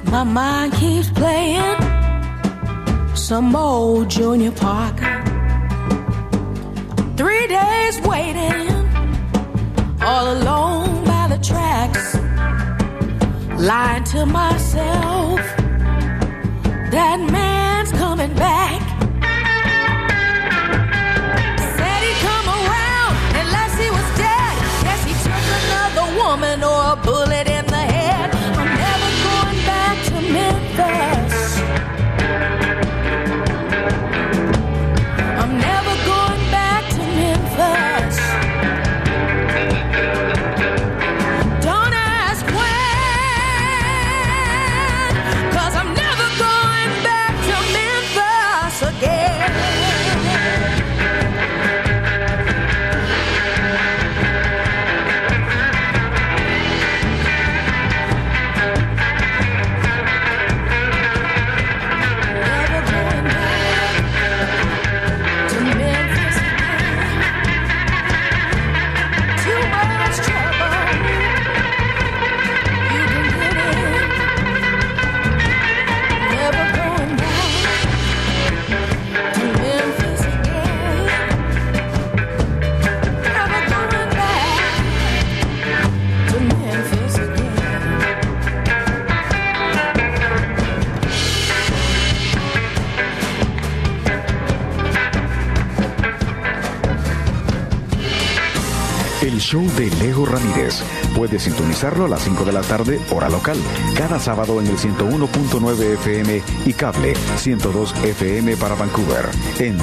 My mind keeps playing some old Junior Parker. 3 days waiting, all alone by the tracks, lying to myself, that man's coming back. Said he'd come around unless he was dead. Guess he took another woman or a bullet in the head. I'm never going back to Memphis. I'm never going back to Memphis. Don't ask when, 'cause I'm never going back to Memphis again. El show de Leo Ramírez. Puedes sintonizarlo a las 5 de la tarde, hora local, cada sábado en el 101.9 FM y cable 102 FM para Vancouver, en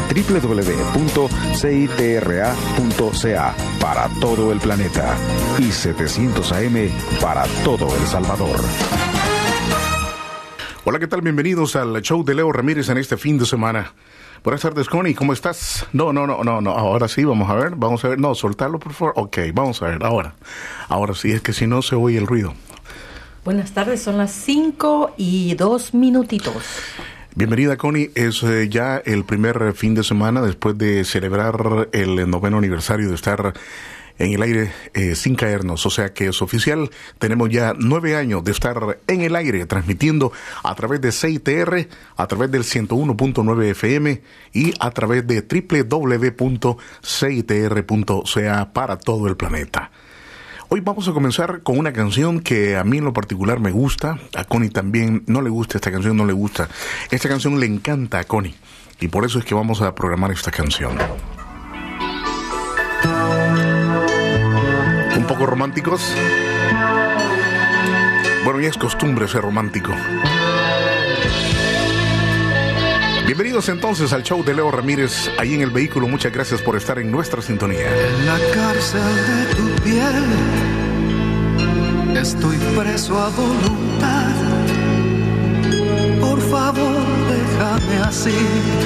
www.citra.ca para todo el planeta y 700 AM para todo El Salvador. Hola, ¿qué tal? Bienvenidos al show de Leo Ramírez en este fin de semana. Buenas tardes, Connie, ¿cómo estás? No, ahora sí, vamos a ver, no, soltarlo por favor, ok, vamos a ver, ahora sí, es que si no se oye el ruido. Buenas tardes, son las 5:02. Bienvenida, Connie, es ya el primer fin de semana después de celebrar el 9º aniversario de estar en el aire sin caernos, o sea que es oficial. Tenemos ya 9 años de estar en el aire transmitiendo a través de CITR, a través del 101.9 FM y a través de www.citr.ca para todo el planeta. Hoy vamos a comenzar con una canción que a mí en lo particular me gusta, a Connie también no le gusta esta canción, no le gusta. Esta canción le encanta a Connie y por eso es que vamos a programar esta canción. Un poco románticos. Bueno, ya es costumbre ser romántico. Bienvenidos entonces al show de Leo Ramírez, ahí en el vehículo. Muchas gracias por estar en nuestra sintonía. En la cárcel de tu piel estoy preso a voluntad. Por favor, déjame así.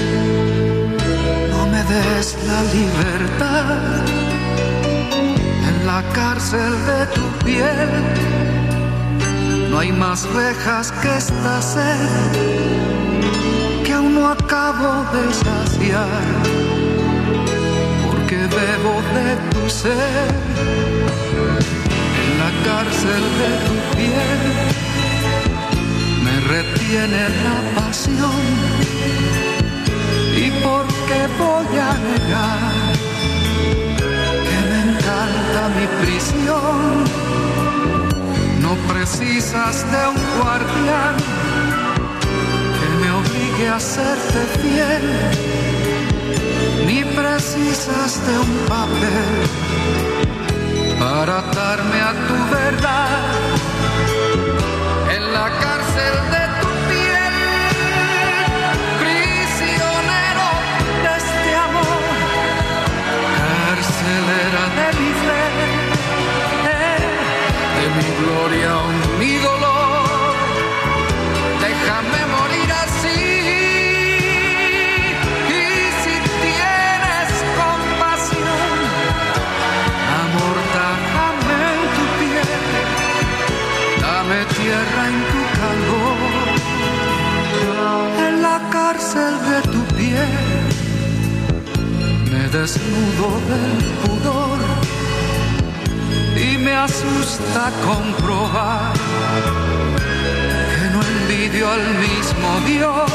No me des la libertad. En la cárcel de tu piel no hay más rejas que esta sed que aún no acabo de saciar, porque bebo de tu ser. En la cárcel de tu piel me retiene la pasión, y por qué voy a negar que me encanta mi prisión. No precisas de un guardián que me obligue a serte fiel, ni precisas de un papel para atarme a tu verdad. En la cárcel de tu piel, prisionero de este amor, carcelera de mi fe, de mi gloria o mi dolor. Déjame morir así, y si tienes compasión, amortájame en tu piel, dame tierra en tu calor. En la cárcel de tu piel me desnudo del pudor, y me asusta comprobar que no envidio envió el mismo Dios.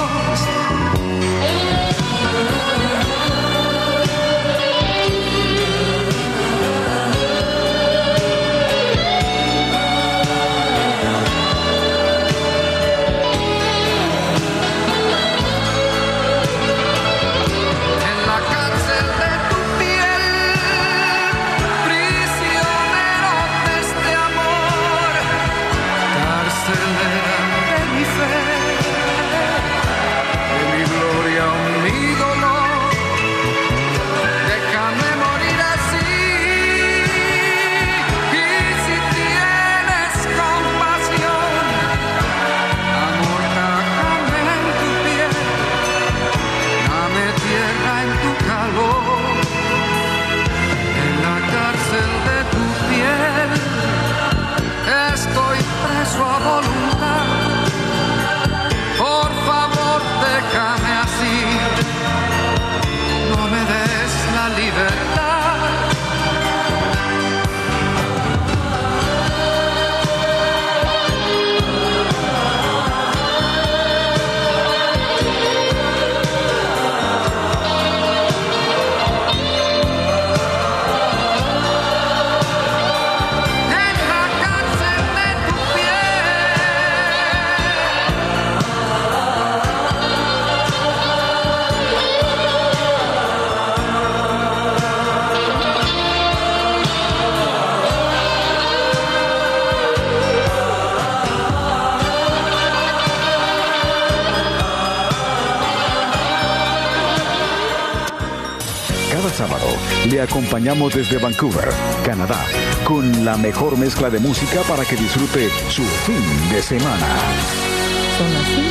Sábado le acompañamos desde Vancouver, Canadá, con la mejor mezcla de música para que disfrute su fin de semana. Son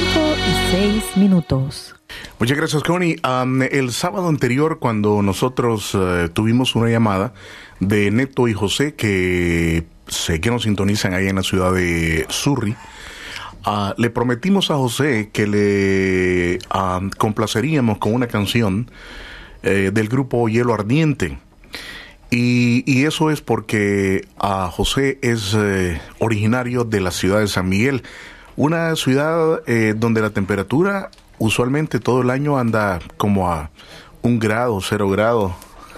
las 5:06. Muchas gracias, Connie. El sábado anterior, cuando nosotros tuvimos una llamada de Neto y José, que sé que nos sintonizan ahí en la ciudad de Surrey, le prometimos a José que le complaceríamos con una canción del grupo Hielo Ardiente, y eso es porque José es originario de la ciudad de San Miguel, una ciudad donde la temperatura usualmente todo el año anda como a 1 grado, 0 grado.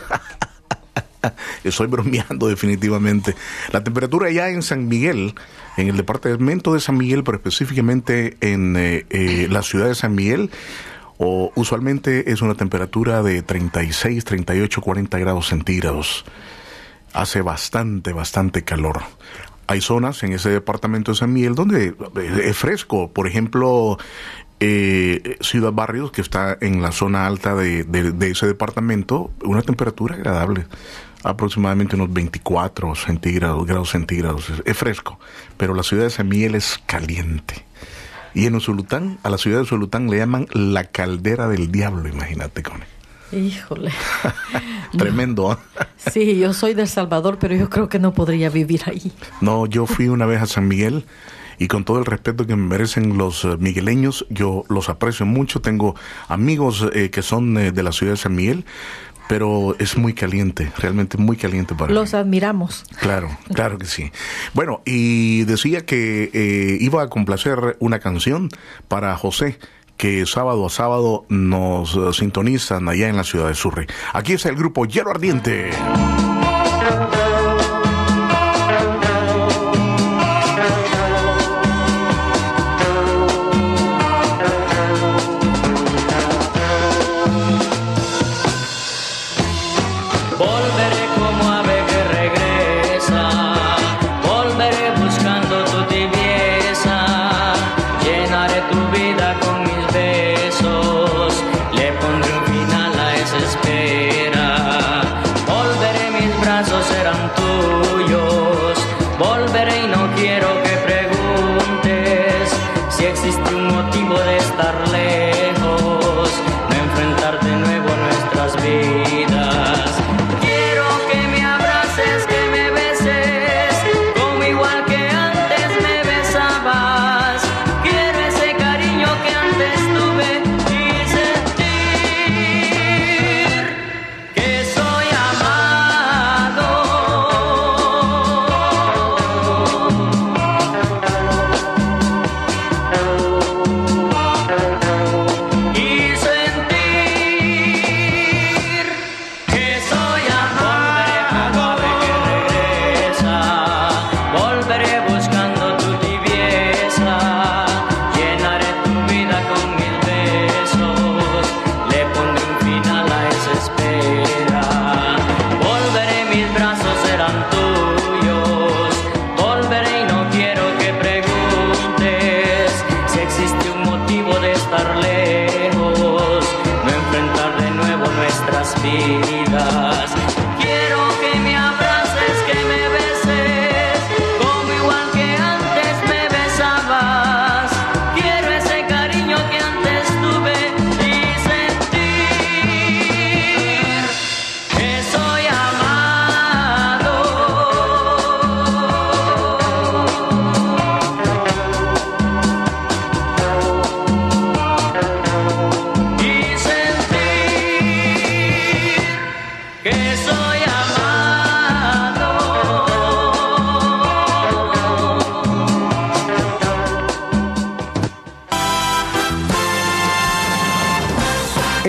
Estoy bromeando definitivamente. La temperatura ya en San Miguel, en el departamento de San Miguel, pero específicamente en la ciudad de San Miguel, usualmente es una temperatura de 36, 38, 40 grados centígrados. Hace bastante calor. Hay zonas en ese departamento de San Miguel donde es fresco. Por ejemplo, Ciudad Barrios, que está en la zona alta de ese departamento, una temperatura agradable, aproximadamente unos 24 grados centígrados. Es fresco, pero la ciudad de San Miguel es caliente. Y en Usulután, a la ciudad de Usulután le llaman la caldera del diablo, imagínate, Connie. Híjole. Tremendo, ¿eh? Sí, yo soy de El Salvador, pero yo creo que no podría vivir ahí. No, yo fui una vez a San Miguel, y con todo el respeto que me merecen los migueleños, yo los aprecio mucho. Tengo amigos que son de la ciudad de San Miguel, pero es muy caliente, realmente muy caliente para mí. Los admiramos. Claro que sí. Bueno, y decía que iba a complacer una canción para José, que sábado a sábado nos sintonizan allá en la ciudad de Surrey. Aquí está el grupo Hielo Ardiente.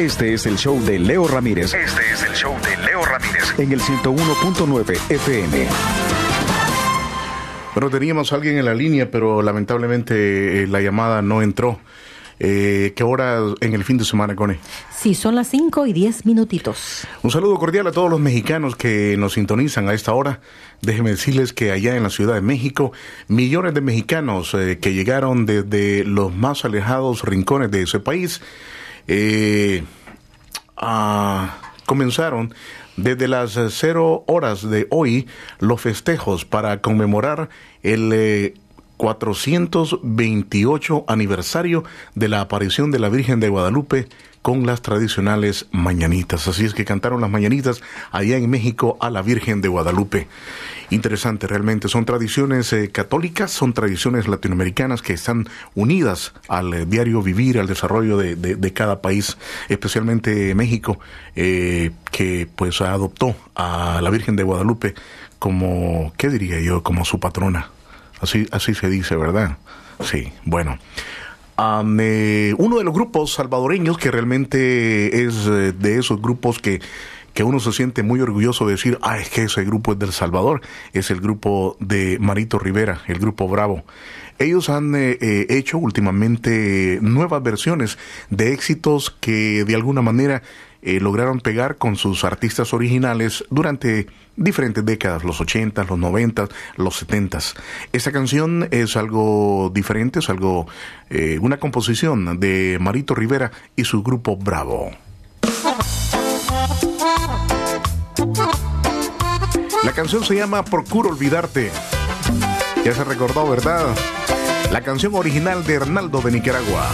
Este es el show de Leo Ramírez. Este es el show de Leo Ramírez. En el 101.9 FM. Bueno, teníamos a alguien en la línea, pero lamentablemente la llamada no entró. ¿Qué hora en el fin de semana, Connie? Sí, son las 5:10. Un saludo cordial a todos los mexicanos que nos sintonizan a esta hora. Déjenme decirles que allá en la Ciudad de México, millones de mexicanos que llegaron desde los más alejados rincones de ese país, comenzaron desde las 0 horas de hoy los festejos para conmemorar el 428 aniversario de la aparición de la Virgen de Guadalupe con las tradicionales mañanitas. Así es que cantaron las mañanitas allá en México a la Virgen de Guadalupe. Interesante, realmente. Son tradiciones católicas, son tradiciones latinoamericanas que están unidas al diario vivir, al desarrollo de cada país, especialmente México, que pues adoptó a la Virgen de Guadalupe como, ¿qué diría yo?, como su patrona. Así se dice, ¿verdad? Sí, bueno. Uno de los grupos salvadoreños que realmente es de esos grupos que uno se siente muy orgulloso de decir, es que ese grupo es del Salvador, es el grupo de Marito Rivera, el grupo Bravo. Ellos han hecho últimamente nuevas versiones de éxitos que de alguna manera lograron pegar con sus artistas originales durante diferentes décadas, los 80, los 90, los 70. Esta canción es algo diferente, es algo, una composición de Marito Rivera y su grupo Bravo. La canción se llama Procuro Olvidarte. Ya se recordó, ¿verdad? La canción original de Hernaldo de Nicaragua.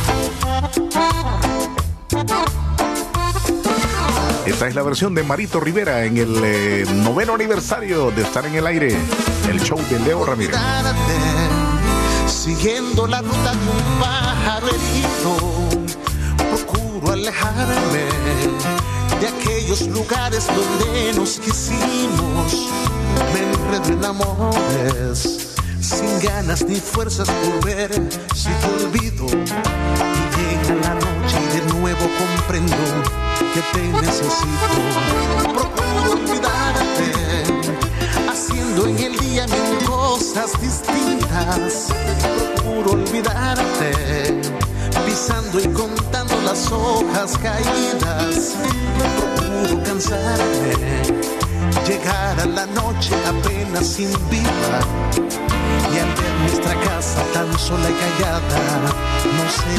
Esta es la versión de Marito Rivera en el 9º aniversario de estar en el aire. El show de Leo Ramírez. Siguiendo la ruta de un pájaro herido, procuro alejarme de aquellos lugares donde nos quisimos. Me enredo en amores, sin ganas ni fuerzas por ver si te olvido. Y llega la noche y de nuevo comprendo que te necesito. Procuro olvidarte, haciendo en el día mil cosas distintas. Procuro olvidarte, pisando y contando las hojas caídas. Procuro cansarme, llegar a la noche apenas sin vida. Y al ver nuestra casa tan sola y callada, no sé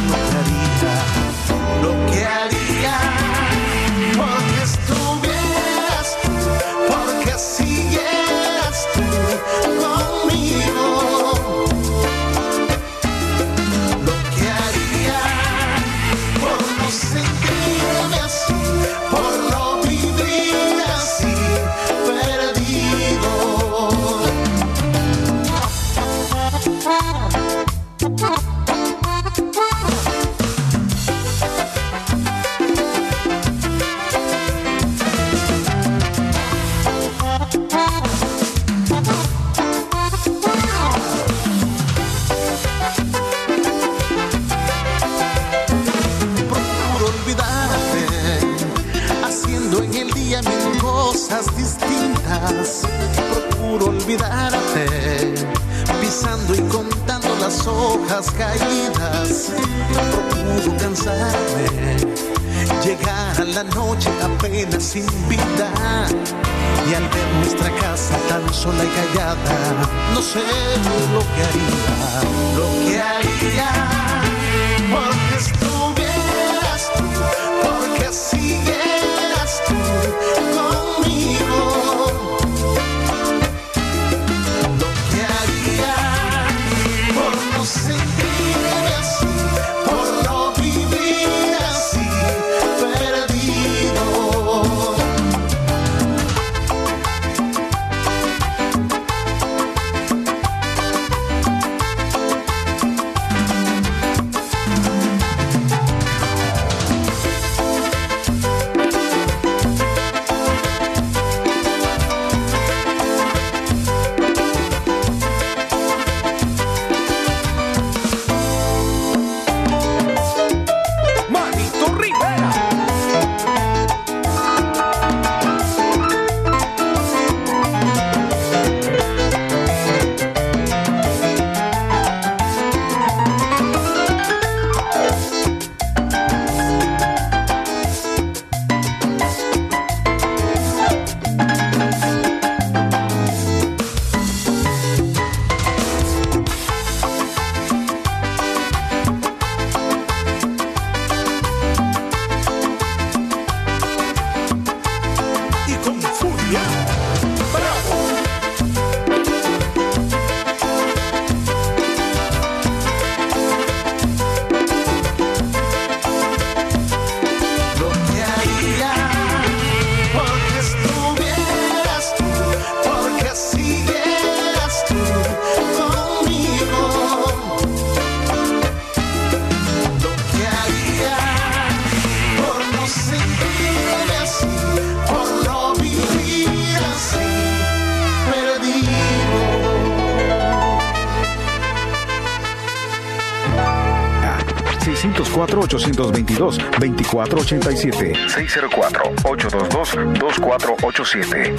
lo que haría, porque estuvieras tú, porque siguieras tú conmigo. Lo que haría por no sentirme así, por no vivir así, perdido. Distintas, procuro olvidarte, pisando y contando las hojas caídas. Procuro cansarme, llegar a la noche apenas sin vida. Y al ver nuestra casa tan sola y callada, no sé lo que haría, porque estuvieras tú, porque siguieras tú conmigo. Lo que haría por no sentirme así, por no vivir así, perdido. 604-822-2487. 604-822-2487.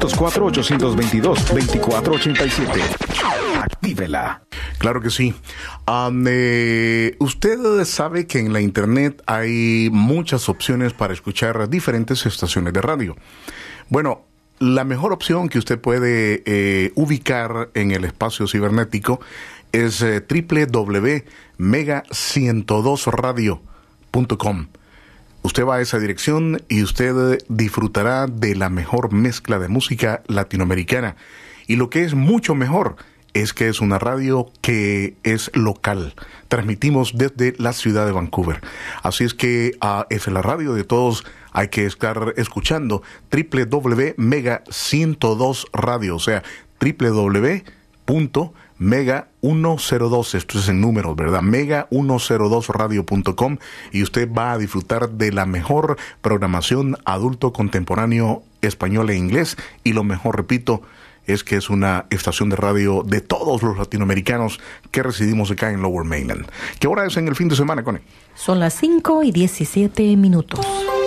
604-822-2487. Actívela. Claro que sí. Usted sabe que en la internet hay muchas opciones para escuchar diferentes estaciones de radio. Bueno, la mejor opción que usted puede ubicar en el espacio cibernético es www.mega102radio.com. Usted va a esa dirección y usted disfrutará de la mejor mezcla de música latinoamericana. Y lo que es mucho mejor es que es una radio que es local. Transmitimos desde la ciudad de Vancouver. Así es que es la radio de todos. Hay que estar escuchando www.mega102radio, o sea, www.mega102, esto es en números, ¿verdad? Mega102radio.com, y usted va a disfrutar de la mejor programación adulto contemporáneo español e inglés, y lo mejor, repito, es que es una estación de radio de todos los latinoamericanos que residimos acá en Lower Mainland. ¿Qué hora es en el fin de semana, Connie? Son las 5:17.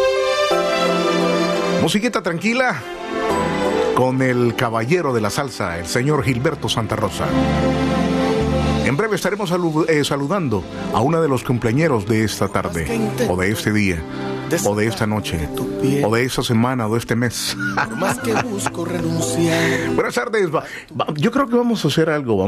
Musiquita tranquila con el caballero de la salsa, el señor Gilberto Santa Rosa. En breve estaremos saludando a uno de los cumpleañeros de esta tarde, o de este día, o de esta noche, o de esta semana, o de este mes. Más que busco renunciar. Buenas tardes. Yo creo que vamos a hacer algo.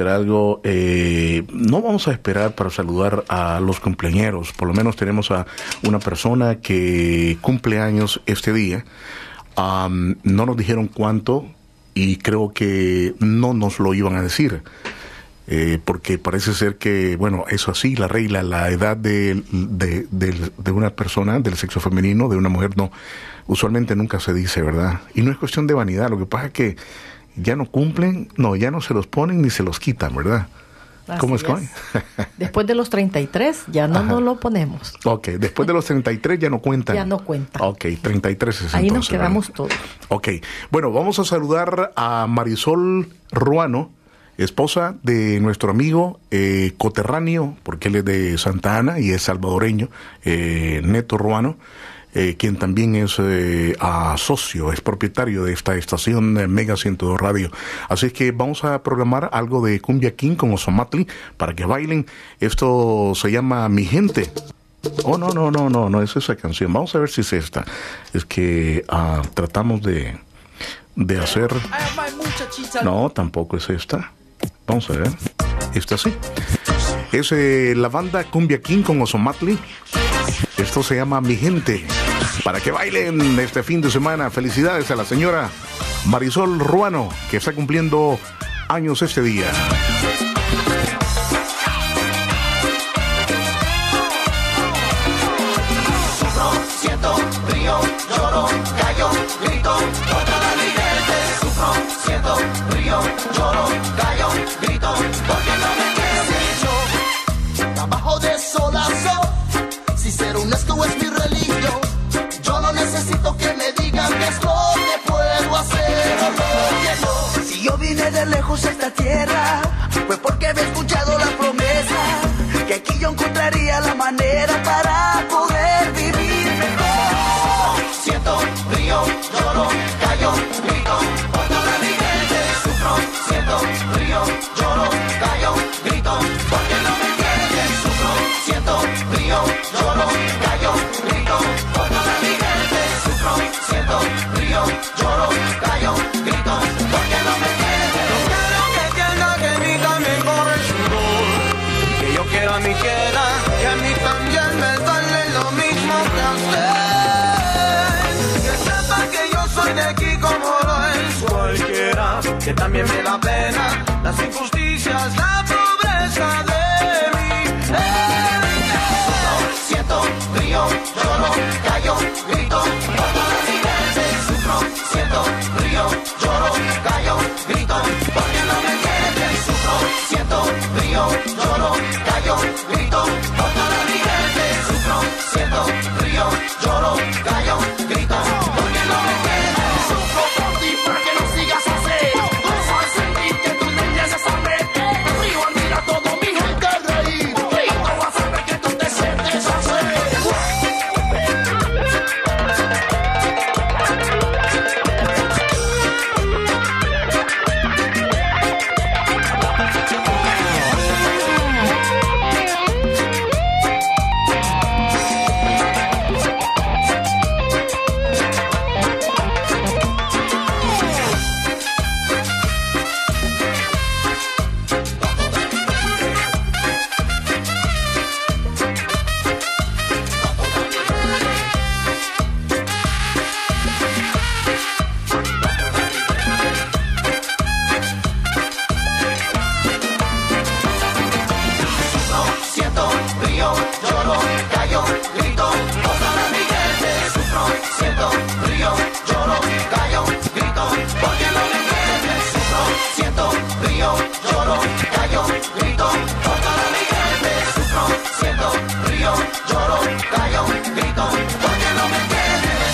No vamos a esperar para saludar a los cumpleañeros. Por lo menos tenemos a una persona que cumple años este día. No nos dijeron cuánto y creo que no nos lo iban a decir. Porque parece ser que, bueno, eso así, la regla, la edad de una persona del sexo femenino, de una mujer, no, usualmente nunca se dice, ¿verdad? Y no es cuestión de vanidad, lo que pasa es que ya no cumplen, ya no se los ponen ni se los quitan, ¿verdad? Así ¿Cómo es, Connie? Después de los 33 ya no nos lo ponemos. Ok, después de los 33 ya no cuentan. Ya no cuentan. Ok, 33 es ahí entonces, nos quedamos, ¿verdad? Todos. Ok, bueno, vamos a saludar a Marisol Ruano, esposa de nuestro amigo coterráneo, porque él es de Santa Ana y es salvadoreño, Neto Ruano, quien también es socio, es propietario de esta estación Mega 102 Radio. Así es que vamos a programar algo de Cumbia King con Ozomatli para que bailen. Esto se llama Mi Gente. Oh, no es esa canción. Vamos a ver si es esta. Es que tratamos de hacer... No, tampoco es esta. Vamos a ver. Esta sí. Es la banda Cumbia King con Ozomatli. Esto se llama Mi Gente. Para que bailen este fin de semana. Felicidades a la señora Marisol Ruano, que está cumpliendo años este día. Sufro, siento, río, lloro, callo, grito, contra la mi gente. Sufro, siento, río, lloro, callo, grito, porque no me quieres. Yo trabajo de sol a sol. Si ser honesto es mi religión. Yo no necesito que me digan qué es lo que puedo hacer o lo que no. Si yo vine de lejos a esta tierra, fue porque había escuchado la promesa que aquí yo encontraría la manera para poder vivir mejor. Siento, río, lloro, callo, grito, por toda mi gente. Sufro, siento, río, lloro, callo, grito, porque no me entienden. Sufro, siento, río, lloro, callo, grito, por toda mi gente. Sufro, siento, río, lloro, callo, grito, porque no me entienden. No quiero que entienda que en mí también corre el sudor, que yo quiera mi quiera, que a mí también me duele lo mismo que a usted. Que sepa que yo soy de aquí como lo es cualquiera, que también me da pena las injusticias, la pobreza de mi gente. Siento, río, lloro, callo, grito, por toda mi gente. Sufro, siento, río, lloro, callo, grito, porque no me entienden. Sufro, siento, río, lloro, callo, grito, por toda mi gente. Sufro, siento, río, lloro, callo, grito, porque no me entienden. Sufro por ti, porque no sigas así. Gozo al sentir que tú me empiezas a ver. río, lloro, callo, grito, por toda mi gente sufro, siento, río, lloro, callo, grito, porque no me entiendes, sufro, siento, río, lloro, callo, grito, por toda mi gente sufro, siento, río, lloro, callo, grito, porque no me entiendes.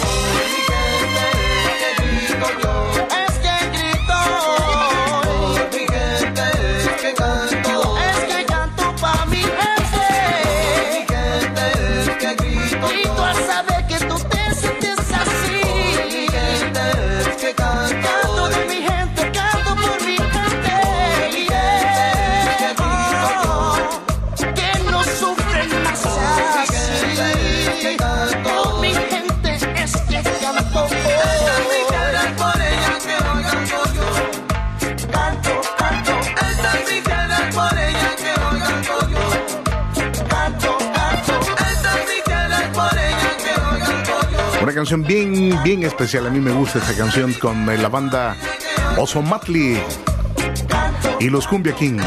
Es que grito, mi gente, es que canto, es que canto pa' mi gente, mi gente, es que grito, grito al saber que tú te sientes así, mi gente, es que canto, canto de mi gente, canto por mi gente, mi gente, es que grito, que no sufren más así, es que canto, mi gente, es que canto, por ella que no canto yo, canto, canto, esta es mi querer por ella que no canto yo, canto, canto, esta es mi querer por ella que no canto yo. Una canción bien especial. A mí me gusta esta canción con la banda Ozomatli y los Cumbia King.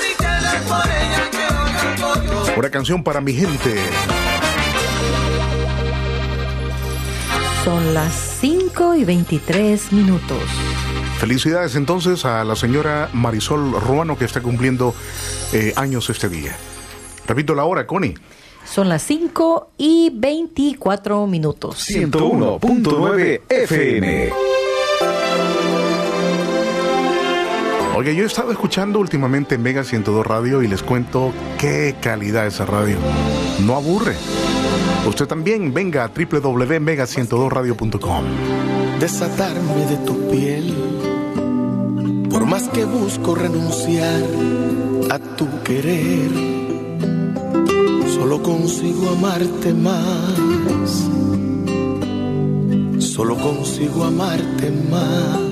Una canción para mi gente. Son las 5:23. Felicidades entonces a la señora Marisol Ruano, que está cumpliendo años este día. Repito la hora, Connie. Son las 5:24. 101.9 FM. Oiga, yo he estado escuchando últimamente Mega 102 Radio y les cuento qué calidad esa radio. No aburre. Usted también venga a www.mega102radio.com. Desatarme de tu piel, por más que busco renunciar a tu querer, solo consigo amarte más, solo consigo amarte más.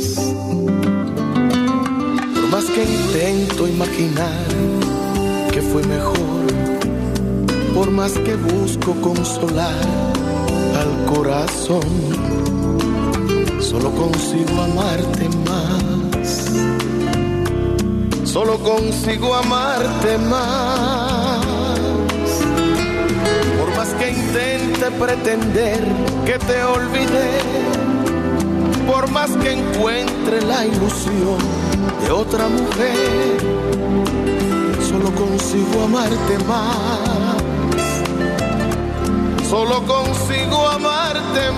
Por más que intento imaginar que fue mejor, por más que busco consolar al corazón, solo consigo amarte más, solo consigo amarte más. Por más que intente pretender que te olvidé, por más que encuentre la ilusión de otra mujer, solo consigo amarte más, solo consigo amarte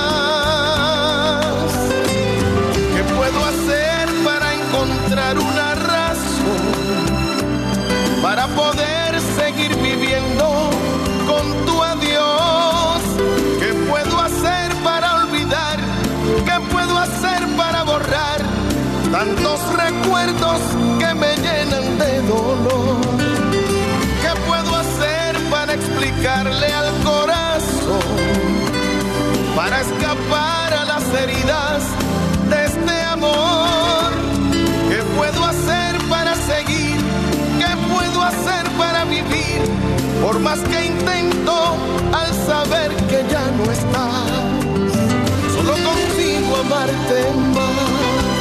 más. ¿Qué puedo hacer para encontrar una razón para poder seguir viviendo con tu adiós? ¿Qué puedo hacer para olvidar? ¿Qué puedo hacer para borrar tantos recuerdos que me llenan de dolor? ¿Qué puedo hacer para explicarle al corazón, para escapar a las heridas de este amor? ¿Qué puedo hacer para seguir? ¿Qué puedo hacer para vivir? Por más que intento, al saber que ya no estás, solo consigo amarte más.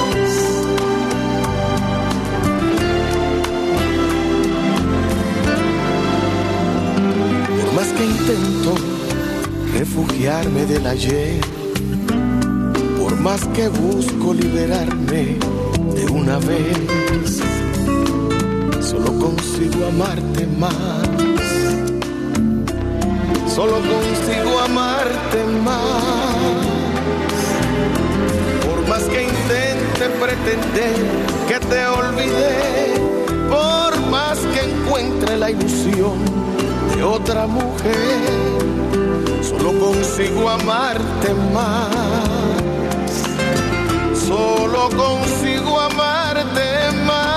Por más que intento refugiarme del ayer, por más que busco liberarme de una vez, solo consigo amarte más, solo consigo amarte más. Por más que intente pretender que te olvidé, por más que encuentre la ilusión de otra mujer, solo consigo amarte más, solo consigo amarte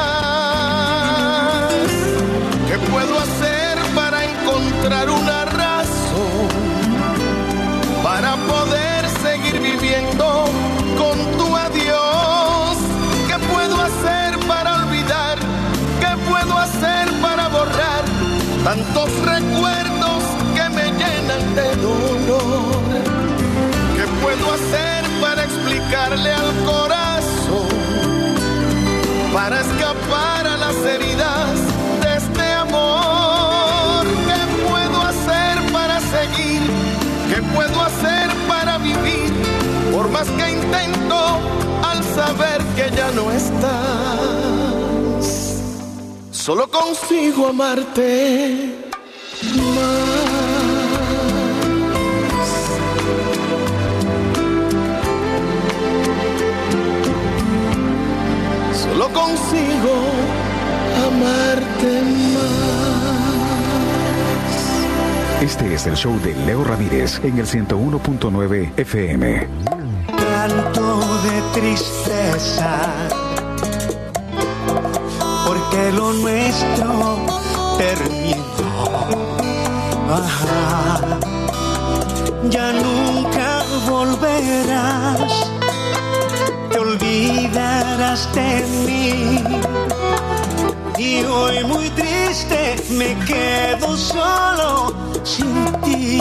más. ¿Qué puedo hacer para encontrar una razón para poder seguir viviendo con tu adiós? ¿Qué puedo hacer para olvidar? ¿Qué puedo hacer para borrar tantos recuerdos que me llenan de dolor? ¿Qué puedo hacer para explicarle al corazón, para escapar a las heridas de este amor? ¿Qué más que intento al saber que ya no estás. Solo consigo amarte más. Solo consigo amarte más. Este es el show de Leo Ramírez en el 101.9 FM. Canto de tristeza, porque lo nuestro terminó. Ajá. Ya nunca volverás, te olvidarás de mí. Y hoy muy triste me quedo solo sin ti.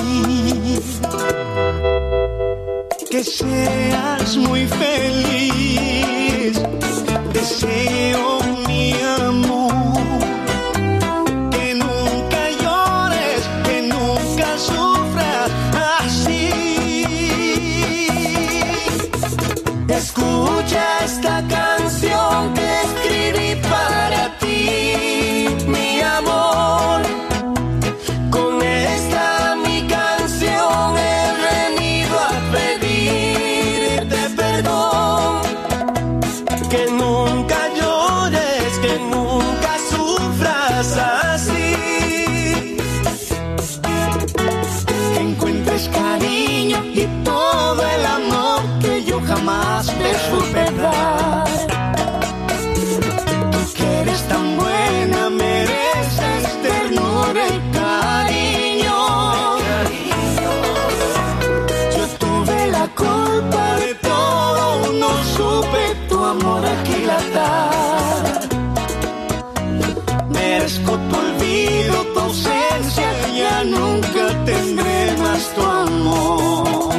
Que seas muy feliz, deseo mi amor. Que nunca llores, que nunca sufras así. Escucha esta canción que escribí para ti, mi amor. Con esta mi canción he venido a pedirte perdón. Que nunca llores, que nunca sufras así. Que encuentres cariño y todo el amor que yo jamás te supe dar. Tú que eres tan buena, mereces ternura y cariño. Yo tuve la culpa de todo, no supe tu amor aquilatar. Merezco tu olvido, tu ausencia, ya nunca tendré más tu amor.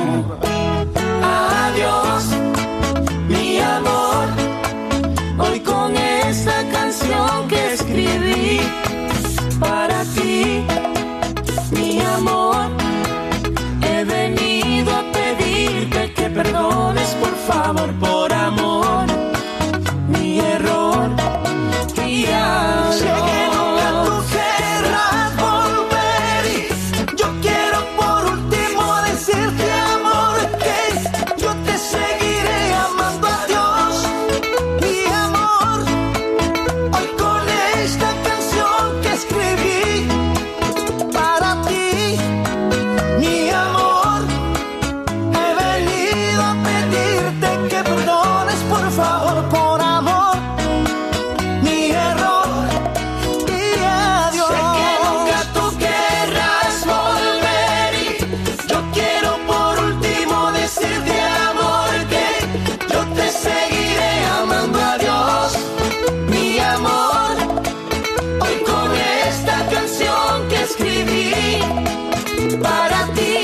Adiós, mi amor, hoy con esta canción que escribí para ti, mi amor, he venido a pedirte que perdones por favor, por amor, mi error y adiós. Sé que nunca tú querrás volver y yo quiero por último decirte, amor, que yo te seguiré amando a Dios, mi amor. Hoy con esta canción que escribí para ti, mi amor, he venido a pedirte que perdones por favor, por amor, mi error y adiós. Sé que nunca tú querrás volver y yo quiero por último decirte, amor, que yo te seguiré amando a Dios, mi amor. Hoy con esta canción que escribí para ti,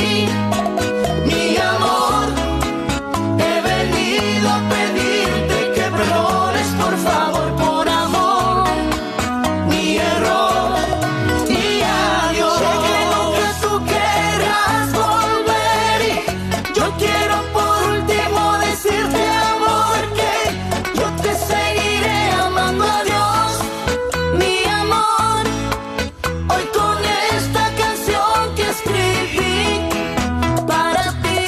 mi amor, he venido a pedirte que perdones por favor, por amor, mi error y adiós. Sé que nunca tú querrás volver y yo quiero por último decirte, amor, que yo te seguiré amando a Dios, mi amor. Hoy con esta canción que escribí para ti,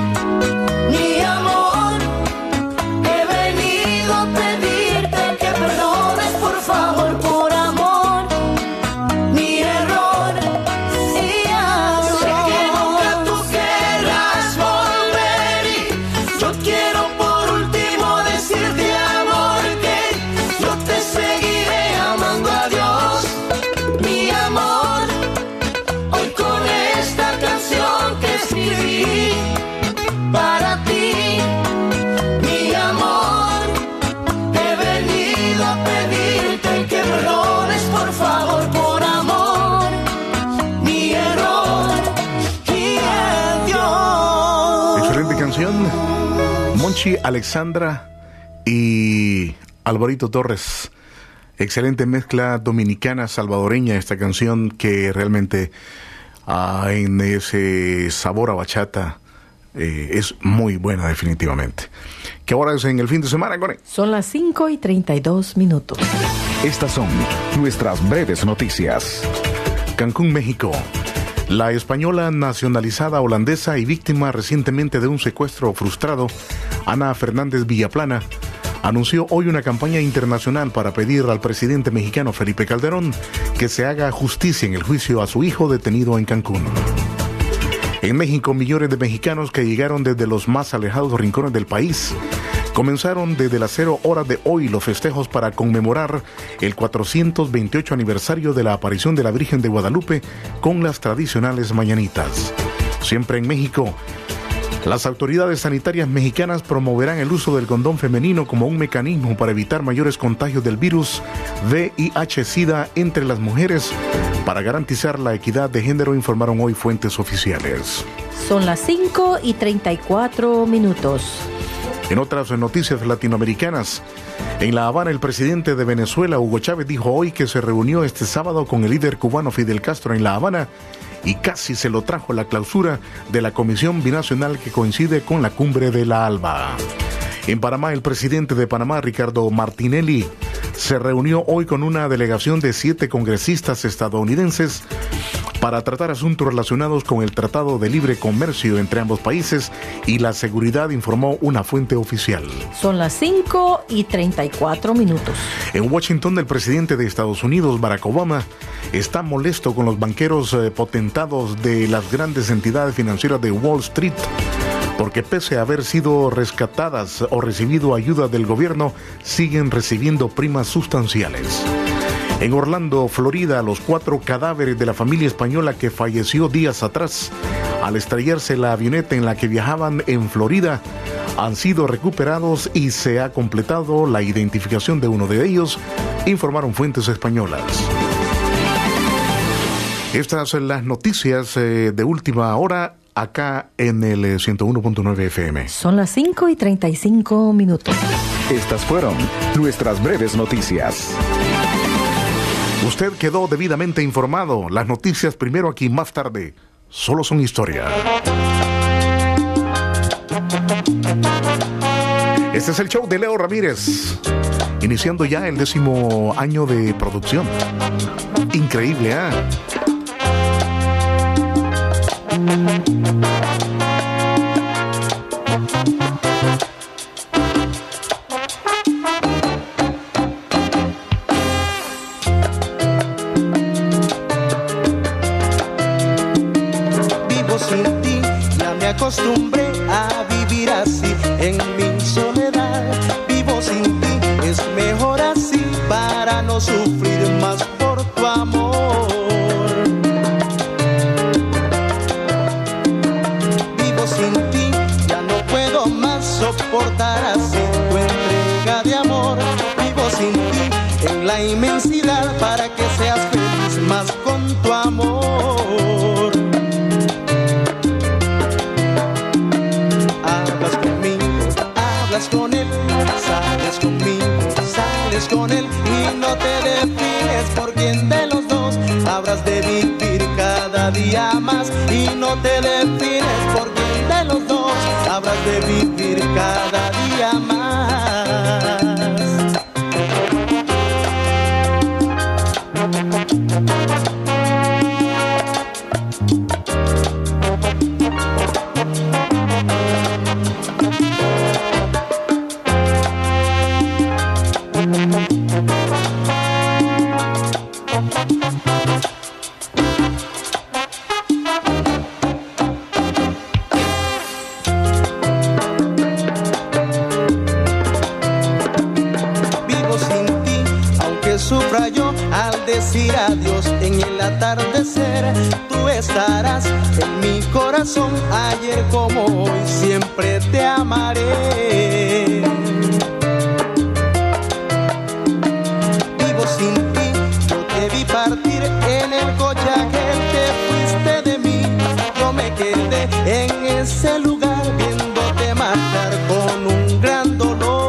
mi amor, he venido a pedirte que perdones por favor, por amor, mi error y adiós. Sé que nunca tú querrás volver y yo quiero por último decirte, amor, que yo te seguiré amando a Dios, mi amor. Hoy con esta canción que escribí para ti, mi amor, he venido a pedirte que perdones por favor, por amor, mi error y adiós. Excelente canción. Monchi, Alexandra y Alvarito Torres. Excelente mezcla dominicana salvadoreña esta canción que realmente en ese sabor a bachata es muy buena definitivamente. ¿Qué hora es en el fin de semana, Connie? Son las 5:32. Estas son nuestras breves noticias. Cancún, México. La española nacionalizada holandesa y víctima recientemente de un secuestro frustrado, Ana Fernández Villaplana, anunció hoy una campaña internacional para pedir al presidente mexicano Felipe Calderón que se haga justicia en el juicio a su hijo detenido en Cancún. En México, millones de mexicanos que llegaron desde los más alejados rincones del país comenzaron desde las 0 horas de hoy los festejos para conmemorar el 428 aniversario de la aparición de la Virgen de Guadalupe con las tradicionales mañanitas. Siempre en México, las autoridades sanitarias mexicanas promoverán el uso del condón femenino como un mecanismo para evitar mayores contagios del virus VIH-Sida entre las mujeres para garantizar la equidad de género, informaron hoy fuentes oficiales. Son las 5:34. En otras noticias latinoamericanas, en La Habana, el presidente de Venezuela, Hugo Chávez, dijo hoy que se reunió este sábado con el líder cubano Fidel Castro en La Habana y casi se lo trajo la clausura de la comisión binacional que coincide con la cumbre de La Alba. En Panamá, el presidente de Panamá, Ricardo Martinelli, se reunió hoy con una delegación de 7 congresistas estadounidenses para tratar asuntos relacionados con el Tratado de Libre Comercio entre ambos países y la seguridad, informó una fuente oficial. Son las 5:34. En Washington, el presidente de Estados Unidos, Barack Obama, está molesto con los banqueros potentados de las grandes entidades financieras de Wall Street, porque pese a haber sido rescatadas o recibido ayuda del gobierno, siguen recibiendo primas sustanciales. En Orlando, Florida, los 4 cadáveres de la familia española que falleció días atrás al estrellarse la avioneta en la que viajaban en Florida han sido recuperados y se ha completado la identificación de uno de ellos, informaron fuentes españolas. Estas son las noticias de última hora acá en el 101.9 FM. Son las 5:35. Estas fueron nuestras breves noticias. Usted quedó debidamente informado. Las noticias primero, aquí más tarde. Solo son historia. Este es el show de Leo Ramírez, iniciando ya el 10º año de producción. Increíble, ¿ah? Acostumbré a vivir así en mi soledad. Vivo sin ti, es mejor así para no sufrir más por tu amor. Vivo sin ti, ya no puedo más soportar así tu entrega de amor. Vivo sin ti en la inmensidad para que seas feliz más con tu amor. Con él, sales conmigo, sales con él y no te defines por quién de los dos habrás de vivir cada día más y no te defines por quién de los dos habrás de vivir cada día más. Decir adiós en el atardecer, tú estarás en mi corazón, ayer como hoy, siempre te amaré. Vivo sin ti, yo te vi partir en el coche aquel, te fuiste de mí, yo me quedé en ese lugar viéndote marchar con un gran dolor.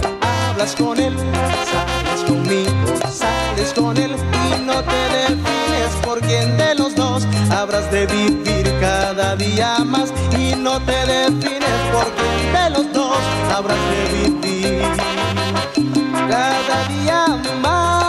Hablas con él, sales conmigo, sales con él y no te defines defines por quién de los dos habrás de vivir cada día más. Y no te defines por quién de los dos habrás de vivir cada día más.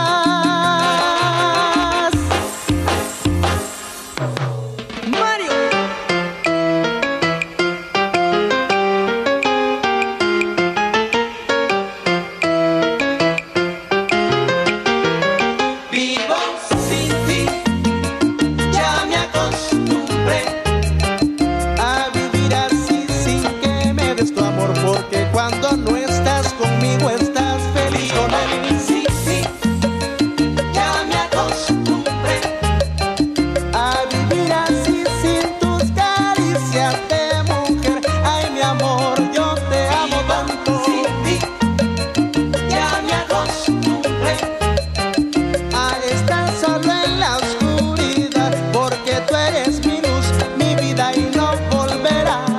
Cuando no estás conmigo estás feliz con él. Sí, sí, ya me acostumbré a vivir así sin tus caricias de mujer. Ay, mi amor, yo te amo tanto. Sí, sí, ya me acostumbré a estar solo en la oscuridad, porque tú eres mi luz, mi vida y no volverás.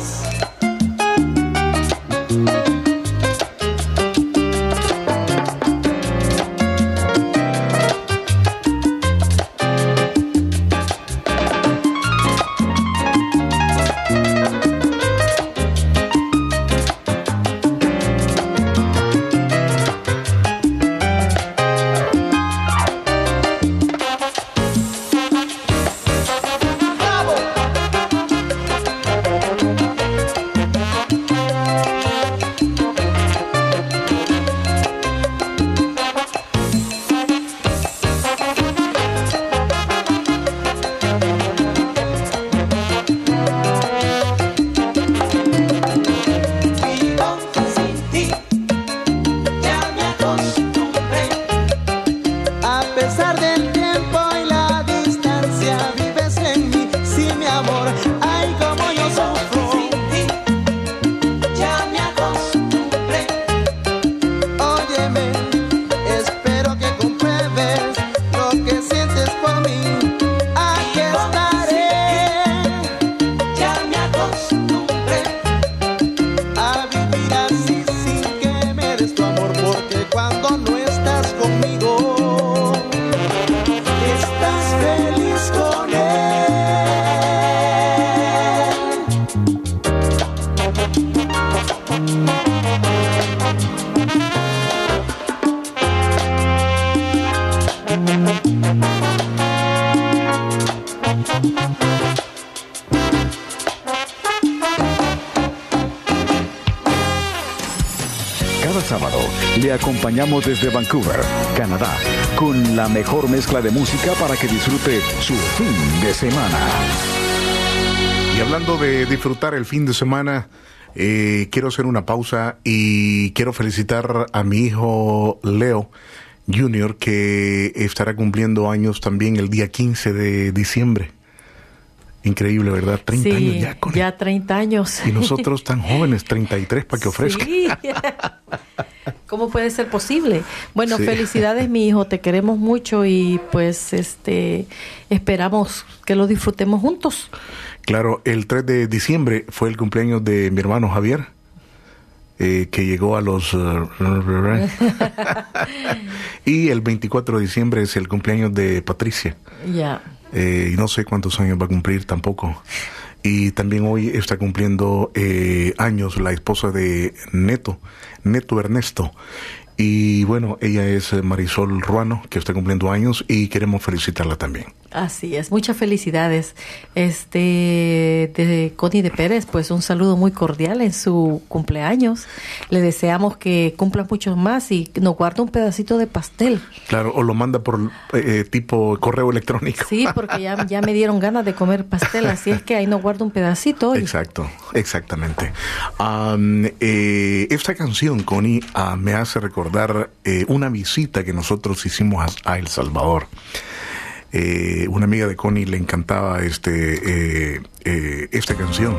Cada sábado le acompañamos desde Vancouver, Canadá, con la mejor mezcla de música para que disfrute su fin de semana. Y hablando de disfrutar el fin de semana, quiero hacer una pausa y quiero felicitar a mi hijo Leo Junior, que estará cumpliendo años también el día 15 de diciembre. Increíble, ¿verdad? 30 años ya. Ya 30 años. Y nosotros tan jóvenes, 33 para que ofrezca. Sí. ¿Cómo puede ser posible? Bueno, sí. Felicidades, mi hijo, te queremos mucho y pues esperamos que lo disfrutemos juntos. Claro, el 3 de diciembre fue el cumpleaños de mi hermano Javier, que llegó a los... y el 24 de diciembre es el cumpleaños de Patricia. Ya. Y no sé cuántos años va a cumplir tampoco. Y también hoy está cumpliendo años la esposa de Neto Ernesto. Y bueno, ella es Marisol Ruano, que está cumpliendo años y queremos felicitarla también. Así es, muchas felicidades. De Connie de Pérez, pues un saludo muy cordial en su cumpleaños. Le deseamos que cumpla muchos más y nos guarde un pedacito de pastel. Claro, o lo manda por tipo correo electrónico. Sí, porque ya me dieron ganas de comer pastel, así es que ahí nos guarda un pedacito. Hoy. Exacto, exactamente. Esta canción, Connie, me hace recordar una visita que nosotros hicimos a El Salvador. Una amiga de Connie le encantaba esta canción.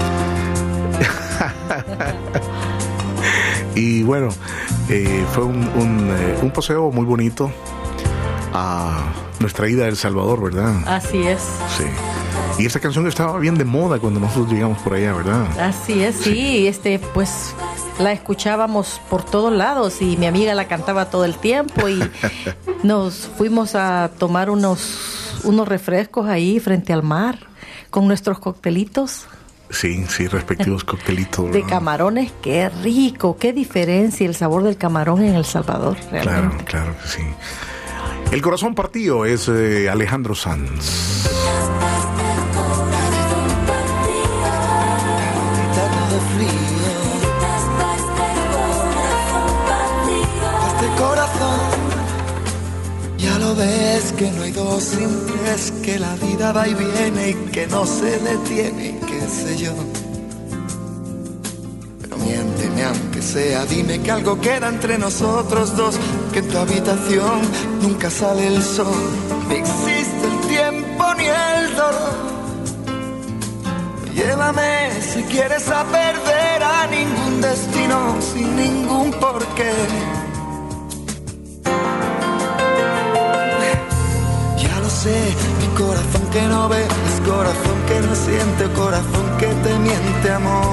Y bueno, fue un paseo muy bonito a nuestra ida a El Salvador, ¿verdad? Así es. Sí. Y esta canción estaba bien de moda cuando nosotros llegamos por allá, ¿verdad? Así es, sí. Pues la escuchábamos por todos lados y mi amiga la cantaba todo el tiempo y nos fuimos a tomar unos refrescos ahí frente al mar con nuestros coctelitos. Sí, respectivos coctelitos, ¿verdad? De camarones, qué rico, qué diferencia el sabor del camarón en El Salvador, realmente. Claro que sí. El corazón partido es Alejandro Sanz. Este corazón, ya lo ves que no hay dos sin tres, que la vida va y viene y que no se detiene, qué sé yo. Pero miénteme aunque sea, dime que algo queda entre nosotros dos, que en tu habitación nunca sale el sol, ni existe el tiempo ni el dolor. Llévame si quieres a perder a ningún destino sin ningún porqué. Ya lo sé, mi corazón que no ve, es corazón que no siente, corazón que te miente, amor.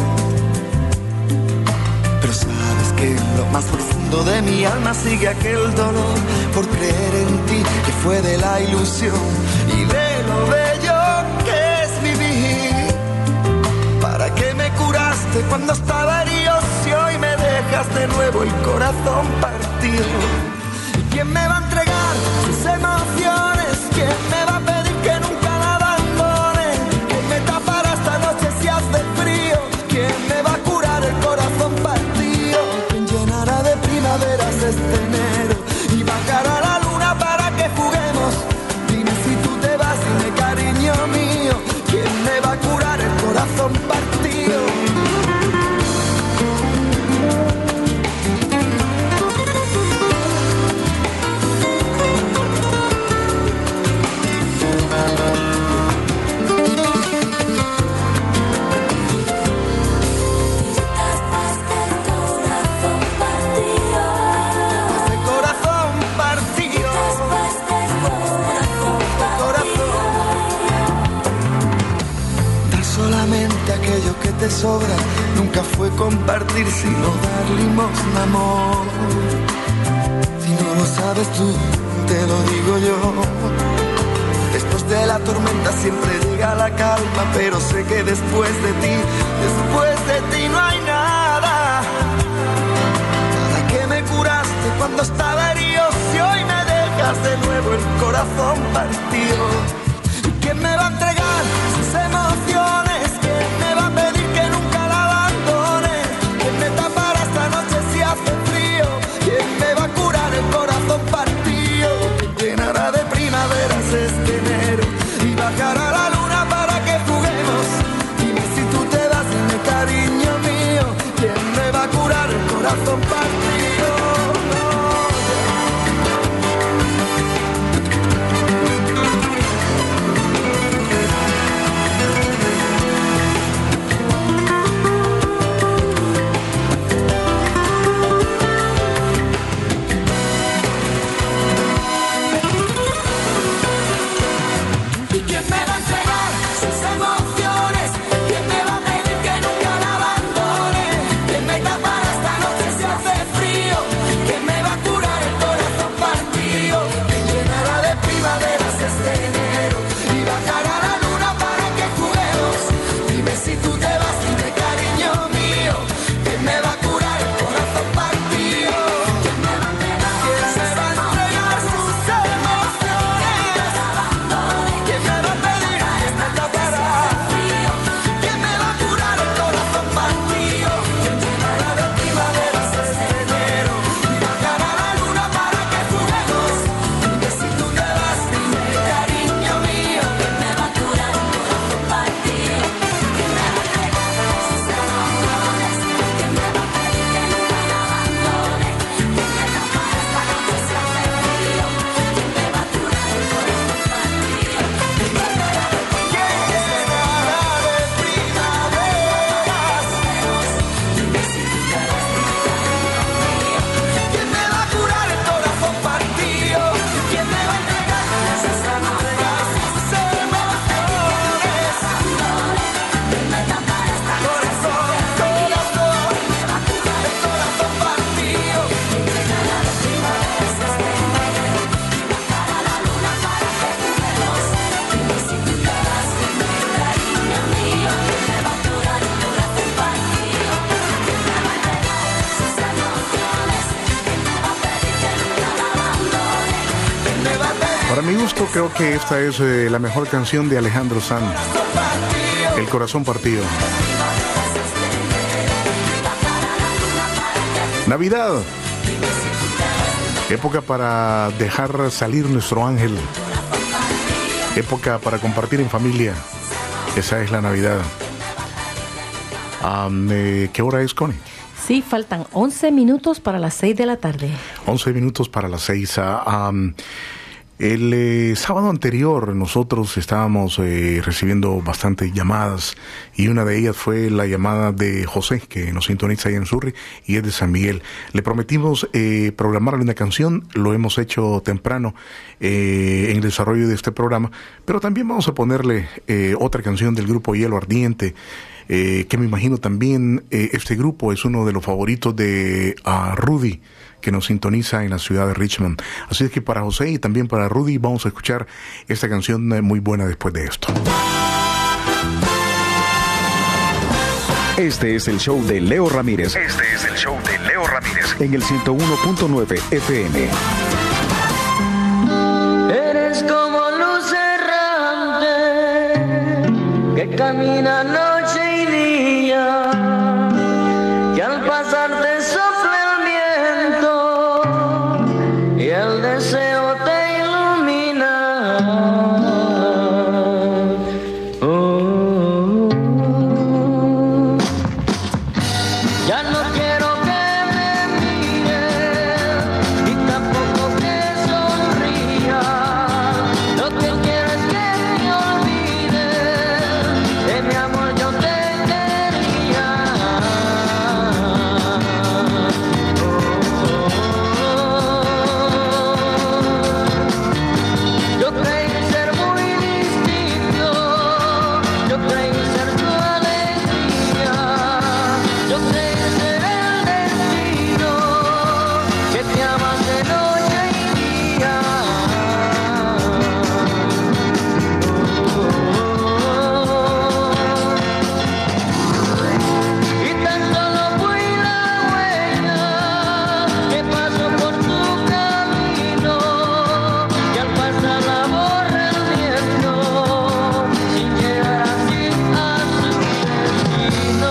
Pero sabes que en lo más profundo de mi alma sigue aquel dolor por creer en ti, que fue de la ilusión y de lo bello que es vivir. ¿Para qué me curaste cuando estaba herido si hoy me dejas de nuevo el corazón partido? ¿Y quién me va a entregar sus emociones? ¿Quién me va a pedir que nunca la abandone? ¿Quién me tapará esta noche si hace frío? ¿Quién me va a curar el corazón partido? ¿Quién llenará de primaveras este enero y bajará la luna para que juguemos? Dime si tú te vas, dime cariño mío, ¿quién me va a curar el corazón partido? Aquello que te sobra nunca fue compartir, sino dar limosna, amor. Si no lo sabes tú, te lo digo yo. Después de la tormenta siempre llega la calma, pero sé que después de ti no hay nada. ¿Para qué me curaste cuando estaba herido si hoy me dejas de nuevo el corazón partido? ¿Quién me va a entregar sus emociones? ¿Quién me va a pedir que nunca la abandone? ¿Quién me tapará esta noche si hace frío? ¿Quién me va a curar el corazón partido? ¿Quién llenará de primaveras este enero y bajará la luna para que juguemos? Dime si tú te vas, dime cariño mío, ¿quién me va a curar el corazón partido? Hace Para mi gusto, creo que esta es la mejor canción de Alejandro Sanz, El corazón partido. Navidad, época para dejar salir nuestro ángel, época para compartir en familia. Esa es la Navidad. ¿Qué hora es, Connie? Sí, faltan 11 minutos para las 6 de la tarde. 11 minutos para las 6. El sábado anterior nosotros estábamos recibiendo bastantes llamadas y una de ellas fue la llamada de José, que nos sintoniza ahí en Surrey y es de San Miguel. Le prometimos programarle una canción, lo hemos hecho temprano en el desarrollo de este programa, pero también vamos a ponerle otra canción del grupo Hielo Ardiente, que me imagino también este grupo es uno de los favoritos de Rudy, que nos sintoniza en la ciudad de Richmond. Así es que para José y también para Rudy vamos a escuchar esta canción muy buena después de esto. Este es el show de Leo Ramírez. En el 101.9 FM. Eres como luz errante que camina noche y día, que al pasar te sopla el viento y el deseo te ilumina. Ya no quiero que me mires y tampoco que sonrías. Lo que quiero es que me olvides de mi amor, yo te quería. Yo creí ser muy distinto, yo creí ser tu alegría, yo creí ser el destino que te amas de noche y día. Y tan solo fui la huella que pasó por tu camino, que al pasar la borra el viento sin llegar así a su destino.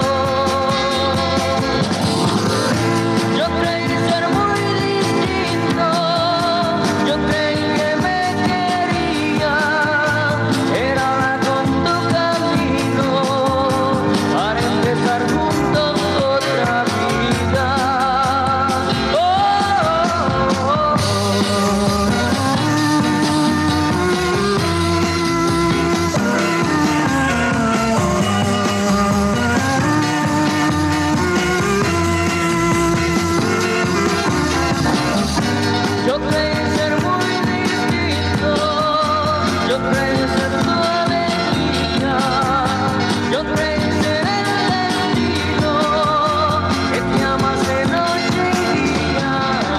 Yo creí ser muy distinto, yo creí que me quería, era ahora con tu camino para empezar juntos otra vida. Yo creí ser muy distinto, yo creí ser tu alegría, yo creí ser el destino que te amas de noche y día.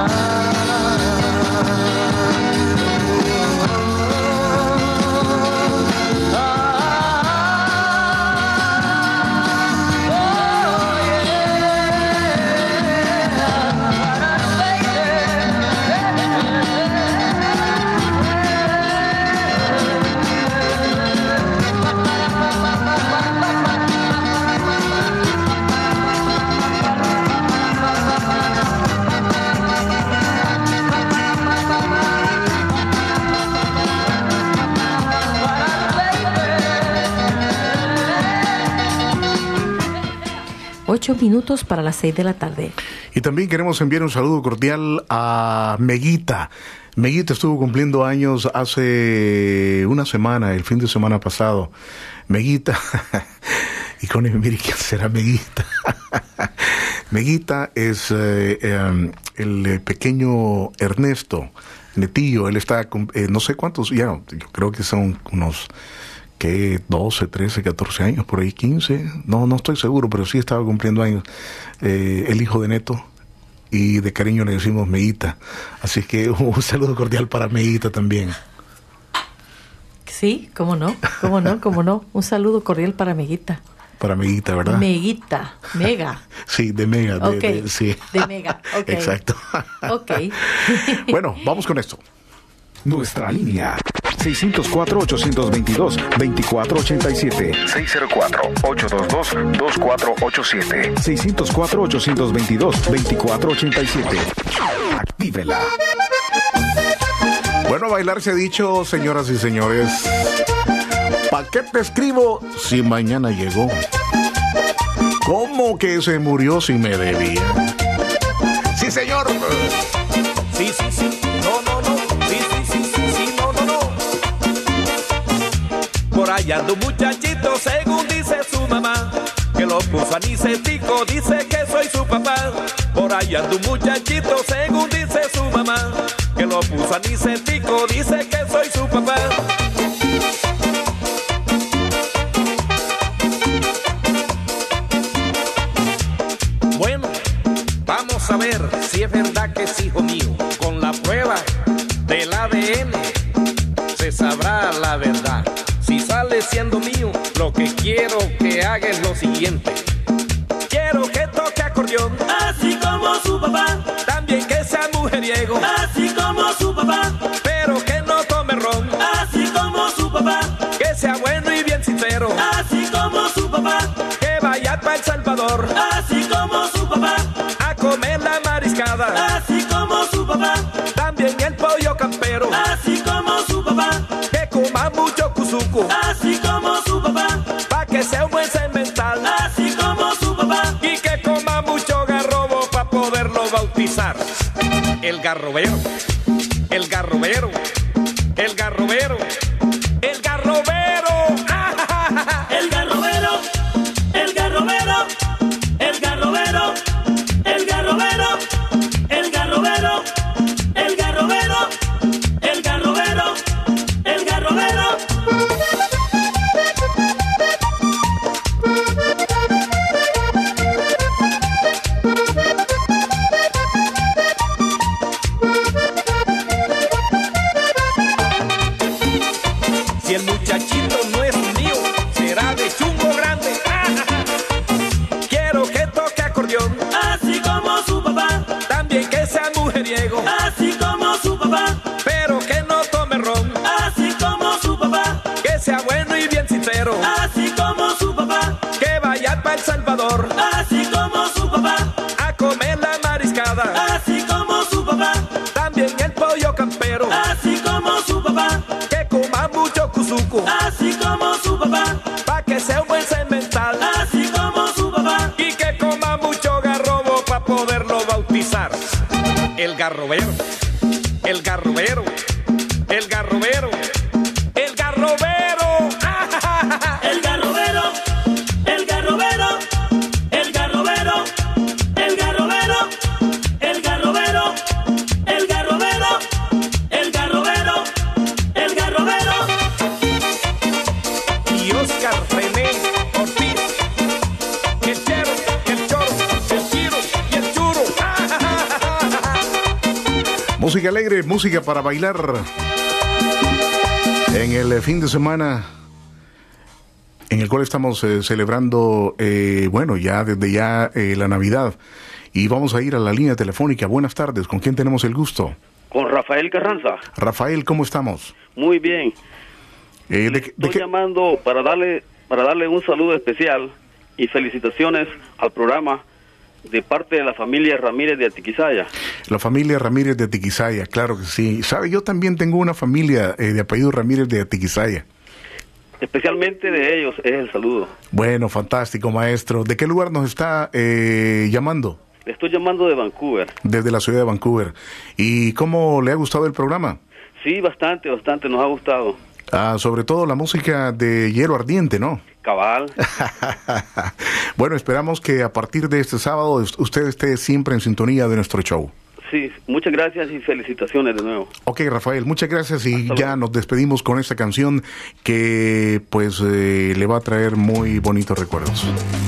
Ocho minutos para las 6 de la tarde. Y también queremos enviar un saludo cordial a Meguita. Meguita estuvo cumpliendo años hace una semana, el fin de semana pasado. Meguita, y con él, mire quién será Meguita. Meguita es el pequeño Ernesto, netillo. Él está, no sé cuántos, ya yo creo que son unos... que 12, 13, 14 años, por ahí 15, no estoy seguro, pero sí estaba cumpliendo años, el hijo de Neto, y de cariño le decimos Meguita, así que un saludo cordial para Meguita también. Sí, cómo no, un saludo cordial para Meguita. Para Meguita, ¿verdad? Meguita, Mega. Sí, de Mega. Okay. Sí. De Mega, ok. Exacto. Ok. Bueno, vamos con esto. Nuestra línea 604-822-2487. 604-822-2487. 604-822-2487. Actívela. Bueno, bailar se ha dicho, señoras y señores. ¿Pa' qué te escribo si mañana llegó? ¿Cómo que se murió si me debía? Sí, señor. Sí, sí, sí. No, no, no. Sí, sí, sí, sí, sí. No, no, no. Por allá anda un muchachito, según dice su mamá, que lo puso anicetico, dice que soy su papá. Por allá anda un muchachito, según dice su mamá, que lo puso anicetico, dice que soy su papá. Bueno, vamos a ver si es verdad que es hijo mío. Con la prueba del ADN se sabrá la verdad. Si sale siendo mío, lo que quiero que haga es lo siguiente. Quiero que toque acordeón, así como su papá. También que sea mujeriego, así como su papá. Pero que no tome ron, así como su papá. Que sea bueno y bien sincero, así como su papá. Que vaya para El Salvador, así como su papá. A comer la mariscada, así como su papá. También el pollo campero, así como su papá. Que coma mucho cuzuco, así como su papá. Pa' que sea un buen semental, así como su papá. Y que coma mucho garrobo pa' poderlo bautizar. El garrobero, el garrobero, el garrobero, el garrobero. El garrobero, el garrobero, el garrobero, el garrobero, el garrobero, el garrobero, el garrobero, el garrobero. Si el muchachito no es mío, será de chungo grande. Quiero que toque acordeón, así como su papá. También que sea mujeriego, así como su papá. Pero que no tome ron, así como su papá. Que sea bueno y bien sincero, así como su papá. Que vaya para El Salvador, así como su papá. A comer la mariscada, así como su papá. También el pollo campero, así como su papá. Que coma mucho cuzuco, así como su papá. Pa' que sea un buen semental, así como su papá. Y que coma mucho garrobo pa' poderlo bautizar. El garrobero, el garrobero, el garrobero, el garrobero. El garrobero, el garrobero, el garrobero, el garrobero, el garrobero, el garrobero, el garrobero, el garrobero. Y Oscar René Ortiz, el chero, el choro, el chiro y el churo. Música alegre, música para bailar en el fin de semana en el cual estamos celebrando, bueno, ya desde ya la Navidad. Y vamos a ir a la línea telefónica. Buenas tardes, ¿con quién tenemos el gusto? Con Rafael Carranza. Rafael, ¿cómo estamos? Muy bien. Estoy llamando para darle un saludo especial y felicitaciones al programa de parte de la familia Ramírez de Atiquizaya. La familia Ramírez de Atiquizaya, claro que sí. ¿Sabe? Yo también tengo una familia de apellido Ramírez de Atiquizaya. Especialmente de ellos es el saludo. Bueno, fantástico, maestro. ¿De qué lugar nos está llamando? Le estoy llamando de Vancouver. Desde la ciudad de Vancouver. ¿Y cómo le ha gustado el programa? Sí, bastante, nos ha gustado. Sobre todo la música de Hielo Ardiente, ¿no? Cabal. Bueno, esperamos que a partir de este sábado usted esté siempre en sintonía de nuestro show. Sí, muchas gracias y felicitaciones de nuevo. Ok, Rafael, muchas gracias y ya nos despedimos con esta canción que pues le va a traer muy bonitos recuerdos.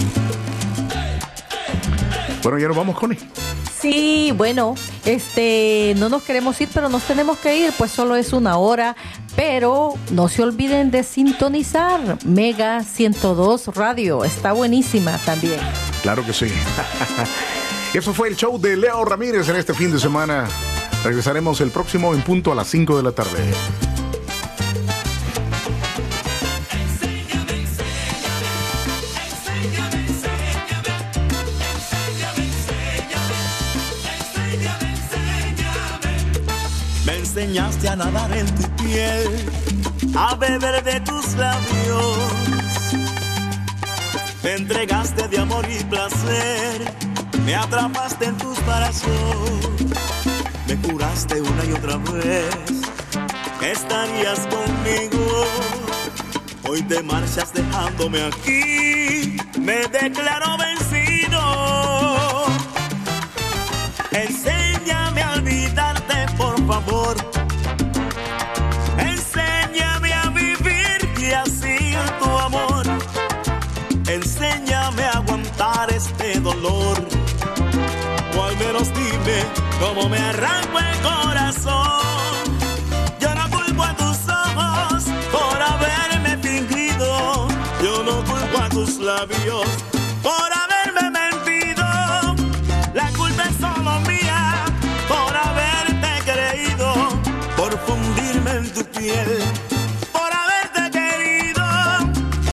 Bueno, ya nos vamos, Connie. Sí, bueno, no nos queremos ir, pero nos tenemos que ir, pues solo es una hora, pero no se olviden de sintonizar Mega 102 Radio, está buenísima también. Claro que sí. Eso fue el show de Leo Ramírez en este fin de semana. Regresaremos el próximo en punto a las 5 de la tarde. Me enseñaste a nadar en tu piel, a beber de tus labios. Me entregaste de amor y placer, me atrapaste en tus brazos. Me juraste una y otra vez que estarías conmigo. Hoy te marchas dejándome aquí, me declaro vencido. Enséñame a olvidarte, por favor. Enséñame a vivir y así tu amor. Enséñame a aguantar este dolor. O al menos dime cómo me arranco el corazón. Yo no culpo a tus ojos por haberme fingido. Yo no culpo a tus labios por haberme mentido. La culpa es solo mía por haberte creído, por fundirme en tu piel.